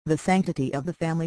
The sanctity of the family.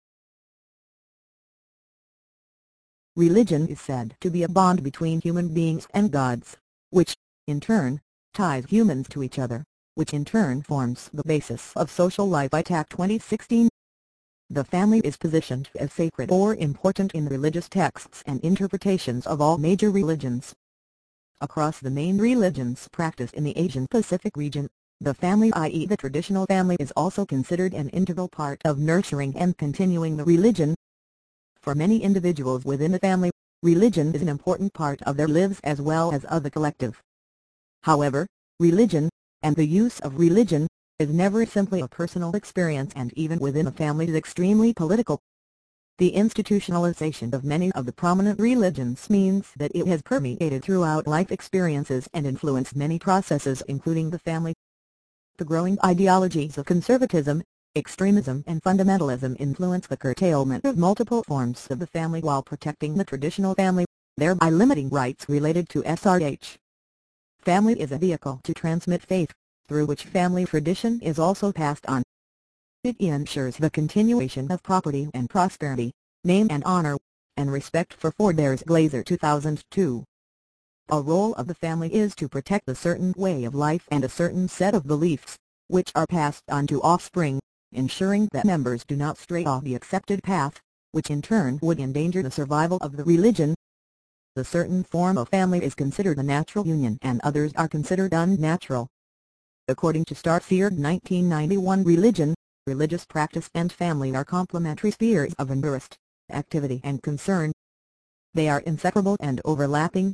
Religion is said to be a bond between human beings and gods, which, in turn, ties humans to each other, which in turn forms the basis of social life. ITAC 2016. The family is positioned as sacred or important in religious texts and interpretations of all major religions. Across the main religions practiced in the Asian-Pacific region, the family, i.e. the traditional family, is also considered an integral part of nurturing and continuing the religion. For many individuals within the family, religion is an important part of their lives as well as of the collective. However, religion, and the use of religion, is never simply a personal experience, and even within a family is extremely political. The institutionalization of many of the prominent religions means that it has permeated throughout life experiences and influenced many processes including the family. The growing ideologies of conservatism, extremism and fundamentalism influence the curtailment of multiple forms of the family while protecting the traditional family, thereby limiting rights related to SRH. Family is a vehicle to transmit faith, through which family tradition is also passed on. It ensures the continuation of property and prosperity, name and honor, and respect for forebears. Glaser 2002. A role of the family is to protect a certain way of life and a certain set of beliefs, which are passed on to offspring, ensuring that members do not stray off the accepted path, which in turn would endanger the survival of the religion. A certain form of family is considered a natural union and others are considered unnatural. According to Starfield 1991, religious practice and family are complementary spheres of interest, activity and concern. They are inseparable and overlapping.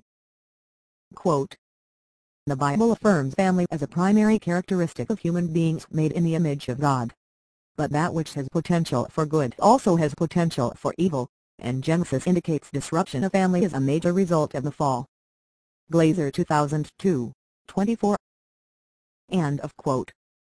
Quote, "The Bible affirms family as a primary characteristic of human beings made in the image of God. But that which has potential for good also has potential for evil, and Genesis indicates disruption of family is a major result of the fall." Glaser 2002, 24. End of quote.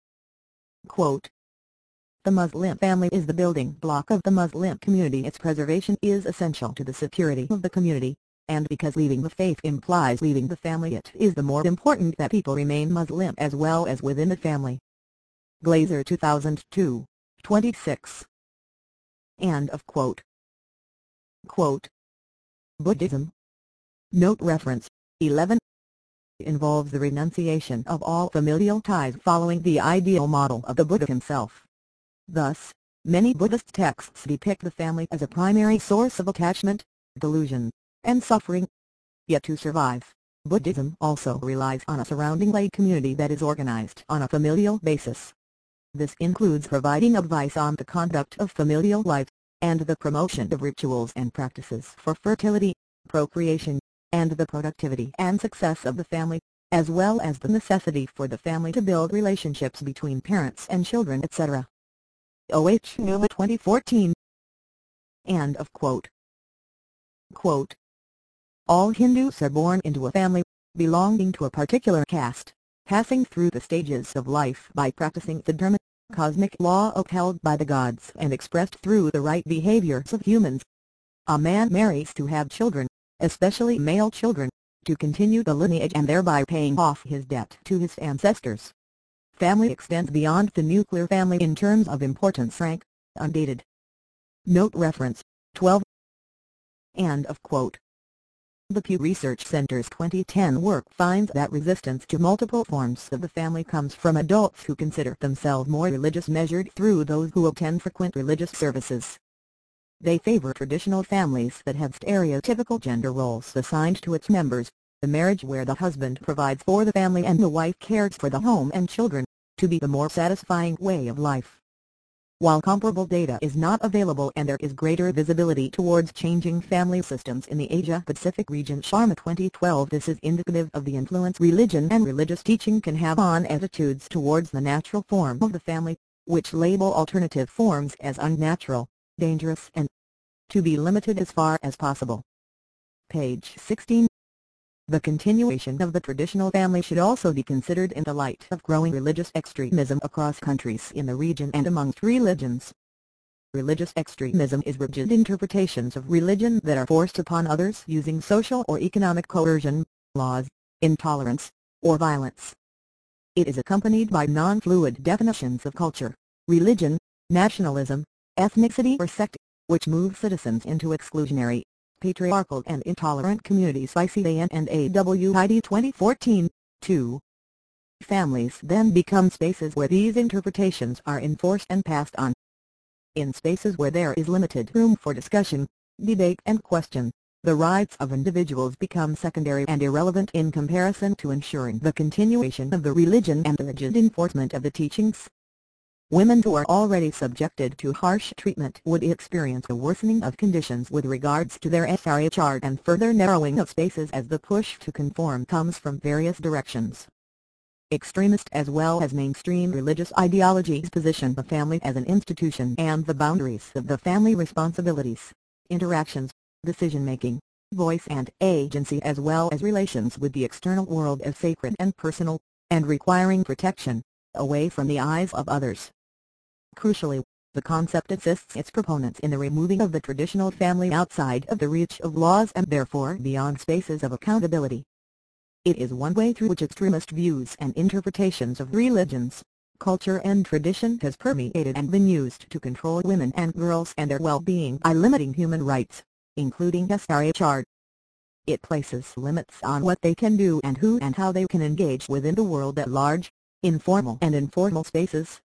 Quote, "The Muslim family is the building block of the Muslim community. Its preservation is essential to the security of the community, and because leaving the faith implies leaving the family, it is the more important that people remain Muslim as well as within the family." Glaser 2002, 26. End of quote. Quote, "Buddhism. Note reference, 11. Involves the renunciation of all familial ties following the ideal model of the Buddha himself. Thus, many Buddhist texts depict the family as a primary source of attachment, delusion, and suffering. Yet to survive, Buddhism also relies on a surrounding lay community that is organized on a familial basis. This includes providing advice on the conduct of familial life, and the promotion of rituals and practices for fertility, procreation, and the productivity and success of the family, as well as the necessity for the family to build relationships between parents and children, etc. O.H. Newman 2014. End of quote. Quote, "All Hindus are born into a family, belonging to a particular caste, passing through the stages of life by practicing the dharma, cosmic law upheld by the gods and expressed through the right behaviors of humans. A man marries to have children, especially male children, to continue the lineage and thereby paying off his debt to his ancestors. Family extends beyond the nuclear family in terms of importance. Rank, undated. Note reference, 12. End of quote. The Pew Research Center's 2010 work finds that resistance to multiple forms of the family comes from adults who consider themselves more religious, measured through those who attend frequent religious services. They favor traditional families that have stereotypical gender roles assigned to its members, the marriage where the husband provides for the family and the wife cares for the home and children, to be the more satisfying way of life. While comparable data is not available and there is greater visibility towards changing family systems in the Asia-Pacific region, Sharma 2012, this is indicative of the influence religion and religious teaching can have on attitudes towards the natural form of the family, which label alternative forms as unnatural, dangerous and to be limited as far as possible. Page 16. The continuation of the traditional family should also be considered in the light of growing religious extremism across countries in the region and amongst religions. Religious extremism is rigid interpretations of religion that are forced upon others using social or economic coercion, laws, intolerance, or violence. It is accompanied by non-fluid definitions of culture, religion, nationalism, ethnicity or sect, which move citizens into exclusionary, patriarchal and intolerant communities by CAN and AWID 2014, 2. Families then become spaces where these interpretations are enforced and passed on. In spaces where there is limited room for discussion, debate and question, the rights of individuals become secondary and irrelevant in comparison to ensuring the continuation of the religion and the rigid enforcement of the teachings. Women who are already subjected to harsh treatment would experience a worsening of conditions with regards to their SRHR and further narrowing of spaces as the push to conform comes from various directions. Extremist as well as mainstream religious ideologies position the family as an institution and the boundaries of the family responsibilities, interactions, decision-making, voice and agency as well as relations with the external world as sacred and personal, and requiring protection, away from the eyes of others. Crucially, the concept assists its proponents in the removing of the traditional family outside of the reach of laws and therefore beyond spaces of accountability. It is one way through which extremist views and interpretations of religions, culture and tradition has permeated and been used to control women and girls and their well-being by limiting human rights, including SRHR. It places limits on what they can do and who and how they can engage within the world at large, in formal and informal spaces,